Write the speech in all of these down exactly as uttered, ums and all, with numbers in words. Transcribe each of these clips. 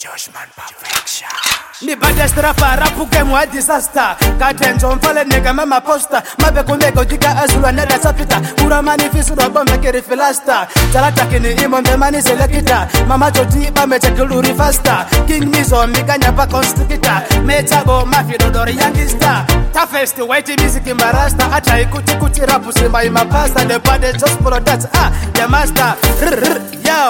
Joshman Perfection. Ni baddest rapper, rapu game wa disaster. Katenzo mfale nega mama poster. Mabe kumego jika azulu anada sapita. Ura manifisu robo mekiri filasta. Talata kini imo mbemani selekita. Mama joti bame chekiluri faster. King Mizo miganya pa constrictor. Metabo mafi dodori youngster. Toughest white music imbarasta. Acha ikuti kuti rapu simba ima pasta. The baddest just for that. Ah, the master. Rrr, yo.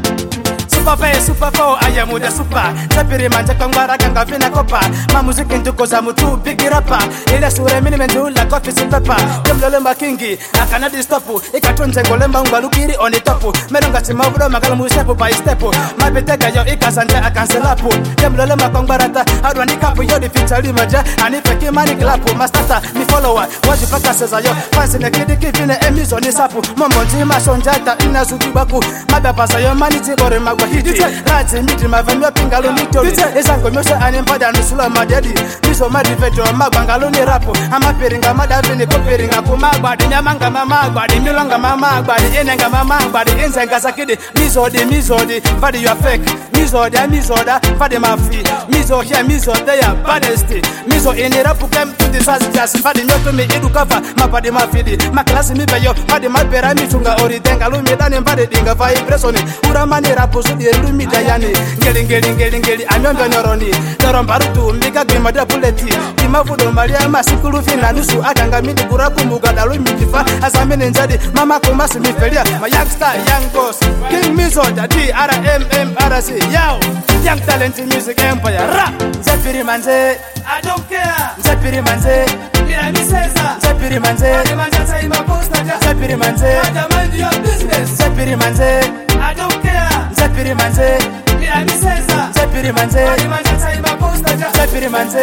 Super fair, super four, I am with the super. Tapiri manja kangwara kanga fina kopa. Ma music into koza mutu big rapper. Ile sure mini mendu la coffee si pepper. Kemlole makingi, akana di stopu. Ikatunze ngolemba ungalukiri on the topu. Menonga simavudo magala musepu by stepu. Mabeteka yo ikasante akanselapu. Kemlole makangwarata, adwani kapu yo di fitali maja. Anifeki mani klapu, mastata mi follower. Waji paka seza yo, fansi ne kidi kivine emizo ni sapu. Momonti masonjata ina suki baku. Mabapasa yo mani tigore magwa. Rati miti mavamyo pingalo nitori Esango myose animpada nusula madedi Miso madifeto magwangalo ni rapo Ama peringa madavini koperinga kumagwadi Nyamanga mamagwadi, milonga mamagwadi Enenga mamagwadi, inzenga sakidi Mizodi, mizodi, fadi you are fake Mizodi, mizoda, fadi mafi Mizo here, mizo there, baddest Mizo ini rapu kem to the sasjas Fadi nyoto mi idu kafa, mapadi mafidi Maklasi mibeyo, fadi mapera mitunga ori Denga lumi dani mbadi dinga vibrationi Uramani rapu sudi Lumi dayani, ngeli ngeli ngeli ngeli anyombe noroni, norombarutu mbiga gima da buleti, imavudo maria masikulu fina nusu akanga midi kuraku mugada lumi tifa, asamini njadi mama kumasi mifelia, ma youngster young boss, King Mizo jadi R M M R C, yo, young talent music empire, ra, Zepiri manze, I don't care, Zepiri manze, ila miseza, Zepiri manze, ademanja sa ima posta ja, Zepiri manze, adamandi your business, Zepiri manze, I don't care. Zepiri manze, mira mi sesa. Zepiri manze, mari manja sai maposta ja. Zepiri manze,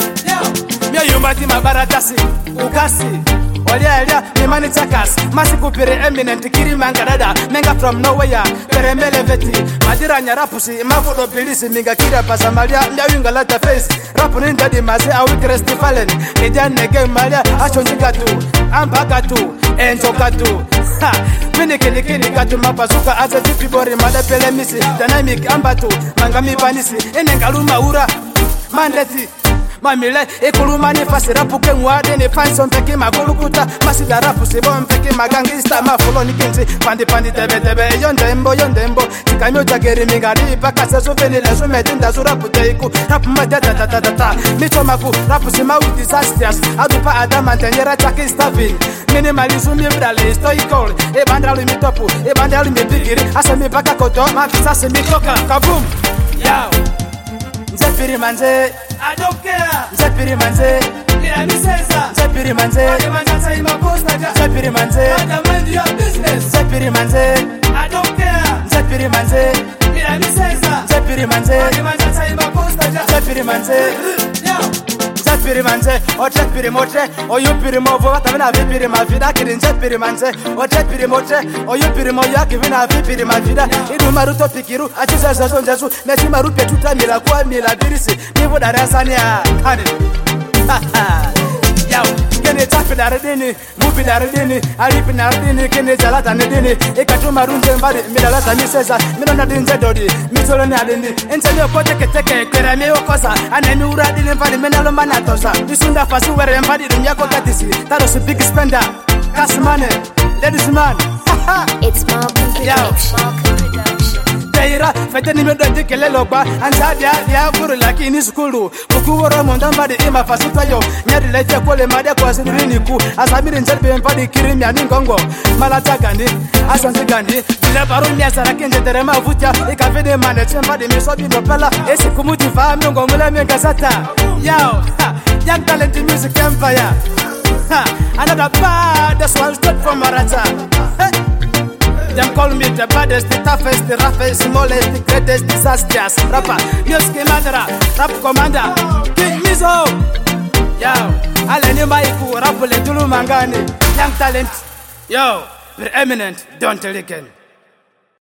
yo. Mia yumati mabaratasi, ukasi. Olia elia, mi mani chakas. Masi kupire eminent kiri mangadada. Menga from nowhere, peremele veti. Madira nyarapusi, mafudo pilisi minga kira pasamalia. Mia yunga lata face. Rapu ninja di mazi awi kresti falen. Ejan nege malia, achonji gatu. Amba gatu, enjo gatu. Ha, mini kini kini gatu mapazuka. Aza jipi bori mada pele misi. Dynamic ambatu, mangami panisi. Enengaluma ura, mandeti. Mamile, ekuluma ni fasi rapu ke mwade ni fanson peki magulukuta Masida rapu si bon peki magangista mafulo ni kinti Pandi pandi tebe tebe yondembo yondembo Chikamyo jageri mingari paka sesu veni lesu metinda su rapu teiku Rapu matata tata tata Micho maku rapu si mawi disasters Adupa adama tenyera chaki stavin Minimalizu mi brale stoikol E bandralu mi topu, e bandralu mi bigiri Asa mi baka koto, mafisa si mi toka Kaboom, yao Zepiri manze, I don't care. Zepiri manze, mira mi sesa. Zepiri manze, ademanja sa ima posta ja. Zepiri manze, adamandi your business. Zepiri manze, I don't care. Zepiri manze, mira mi sesa. Zepiri manze, ademanja sa ima posta ja. Zepiri manze, yo. Zepiri manze, o zepiri moche, o yupiri movo, watamina vipiri mavida, kirin zepiri manze, o zepiri moche, o yupiri moya, kivina vipiri mavida, idu maruto pikiru, achiza zazo njazu, neti marupe tuta mila kwa mila birisi, nivu darasani ya kani. Yao, kene chapi daradini, mupi daradini, alipi naradini, kene jalata nedini, ikatu marunje mbadi, midalata misesa, midona dinze dodi, mitolo ni adini, entelio kote keteke, kwere miyo kosa, anemi uradini mbadi, menalo manatosa, isunda fasu were mbadi, dunyako katisi, taro su big spender, cash money, ladies man, it's Malcolm Production. Teira, fete ni medo dikele lokwa, anzadia dia furu lakini skulu, bukuworo mondambadi ima fasuta yo, nyadi leche kole madia kwa sidirini ku, asabiri njelbe mbadi kirimi ya ningongo, malata gandi, asansi gandi, vile baru miasa rakinje terema vutia, ikavide maneche mbadi misobi nopela, esi kumuti faa miongo mule mienga sata, yao, ha, young talent music empire, ha, another baddest one straight from Marata, hey. Them call me the baddest, the toughest, the roughest, smallest, the greatest, disastrous rapper. Music Madara, rap commander, King Mizo. Yo, Aleni Maiku, rap le Tulu Mangani, young talent. Yo, we're eminent, don't tell again.